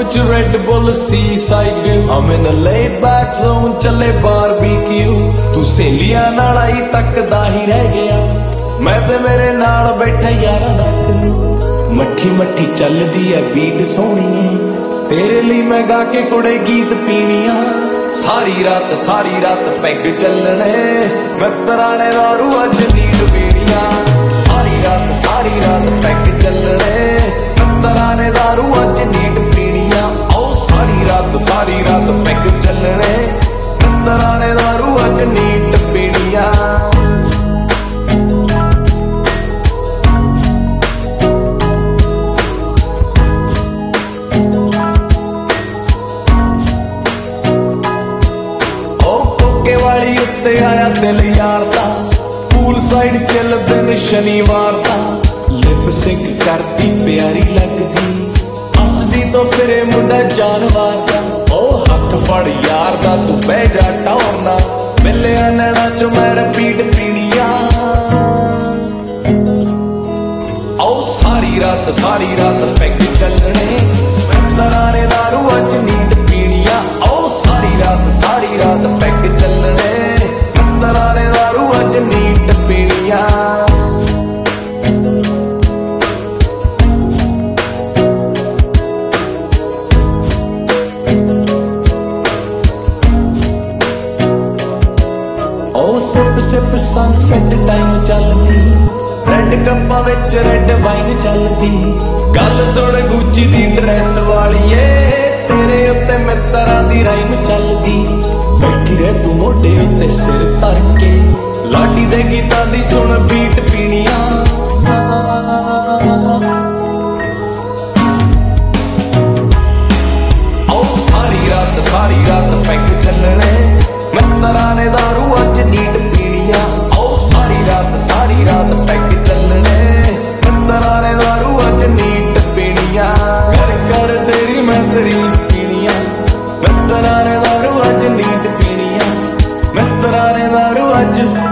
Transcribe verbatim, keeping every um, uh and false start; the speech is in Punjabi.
ਚ ਰੈਡ ਬੁੱਲ ਸੀ side view I'm in a laid back zone ਚੱਲੇ ਬਾਰਬੀਕਿਊ ਤੂੰ ਸਹੇਲੀਆਂ ਨਾਲ ਆਈ ਤੱਕਦਾ ਹੀ ਰਹਿ ਗਿਆ ਮੈਂ ਤੇ ਮੇਰੇ ਨਾਲ ਬੈਠਾ ਯਾਰਾਂ ਦਾ ਕਰੂ ਮੱਠੀ ਮੱਠੀ ਚੱਲਦੀ ਐ ਬੀਟ ਸੋਹਣੀਏ ਤੇਰੇ ਲਈ ਮੈਂ ਗਾ ਕੇ ਕੁੜੇ ਗੀਤ ਪੀਣੀਆਂ ਸਾਰੀ ਰਾਤ ਸਾਰੀ ਰਾਤ ਪੈਗ ਚੱਲਣੇ ਮਿੱਤਰਾਂ ਨੇ ਦਾਰੂ ਅੱਜ ਨੀਂਦ ਪੀਣੀਆਂ ਸਾਰੀ ਰਾਤ ਸਾਰੀ ਰਾਤ ਪੈਗ ਚੱਲਣੇ ਮਿੱਤਰਾਂ ਨੇ ਦਾਰੂ ਅੱਜ ਨੀਂਦ ਪੀਣੀਆਂ ਓ ਸਾਰੀ ਰਾਤ ਸਾਰੀ ਰਾਤ ਪੈਗ ਚੱਲਣੇ ਮਿੱਤਰਾਂ ਨੇ ਦਾਰੂ ਅੱਜ ਨੀਂਦ ਪੀਣੀਆਂ ਵਾਲੀ ਉੱਤੇ ਆਇਆ ਦਿਲ ਯਾਰ ਦਾ ਪੂਲ ਸਾਈਡ ਚੱਲਦੇ ਨੇ ਸ਼ਨੀਵਾਰ ਦਾ ਲਿਪ ਸਿੰਕ ਕਰਦੀ ਪਿਆਰੀ ਲੱਗਦੀ ਹੱਸਦੀ ਤੋਂ ਫਿਰੇ ਮੁੰਡਾ ਜਾਨਵਾਰ ਦਾ ਉਹ ਹੱਥ ਫੜ ਯਾਰ ਦਾ ਤੂੰ ਬਹਿ ਜਾ ਟੌਰਨਾ ਮਿਲਿਆ ਨੈਣਾ ਚ ਮੈਂ ਰਿਪੀਟ ਪੀਣੀਆਂ ਆਓ ਸਾਰੀ ਰਾਤ ਸਾਰੀ ਰਾਤ ਪੈਗ ਚੱਲਣੇ ਮਿੱਤਰਾਂ ਨੇ ਦਾਰੂ ਅੱਜ ਨੀਂਦ ਪੀਣੀਆਂ ਆਓ ਸਾਰੀ ਰਾਤ ਸਾਰੀ ਰਾਤ ਪੈਗ ਚੱਲਣੇ ਮਿੱਤਰਾਂ ਨੇ ਦਾਰੂ ਅੱਜ ਨੀਂਦ ਪੀਣੀਆਂ ਓ ਸਿਪ ਸਿਪ ਸਨਸੈਟ ਟਾਈਮ ਚੱਲਦੀ ਰੈਡ ਕੱਪਾਂ ਵਿੱਚ ਰੈਡ ਵਾਈਨ ਚੱਲਦੀ ਗੱਲ ਸੁਣ ਗੁੱਚੀ ਦੀ ਡਰੈਸ ਵਾਲੀਏ ਤੇਰੇ ਉੱਤੇ ਮਿੱਤਰਾਂ ਦੀ ਰਾਈਮ ਚੱਲਦੀ ਬੈਠੀ ਰਹਿ ਤੂੰ ਮੋਢੇ ਉੱਤੇ ਸਿਰ ਧਰ ਕੇ ਲਾਡੀ ਦੇ ਗੀਤਾਂ ਦੀ ਸੁਣ ਬੀਟ ਪੀਣੀਆਂ ਆਓ ਸਾਰੀ ਰਾਤ ਸਾਰੀ ਰਾਤ ਪੈਗ ਚੱਲਣੇ ਮਿੱਤਰਾਂ ਨੇ ਦਾਰੂ ਅੱਜ ਨੀਂਦ ਪੀਣੀਆਂ ਆਓ ਸਾਰੀ ਰਾਤ ਸਾਰੀ ਰਾਤ ਪੈਗ ਚੱਲਣੇ ਮਿੱਤਰਾਂ ਨੇ ਦਾਰੂ ਅੱਜ ਨੀਂਦ ਪੀਣੀਆਂ ਕਰ ਕਰ ਤੇਰੀ ਮੈਂ ਤਾਰੀਫ ਪੀਣੀਆਂ ਮਿੱਤਰਾਂ ਨੇ ਦਾਰੂ ਅੱਜ ਨੀਂਦ ਪੀਣੀਆਂ ਮਿੱਤਰਾਂ ਨੇ ਦਾਰੂ ਅੱਜ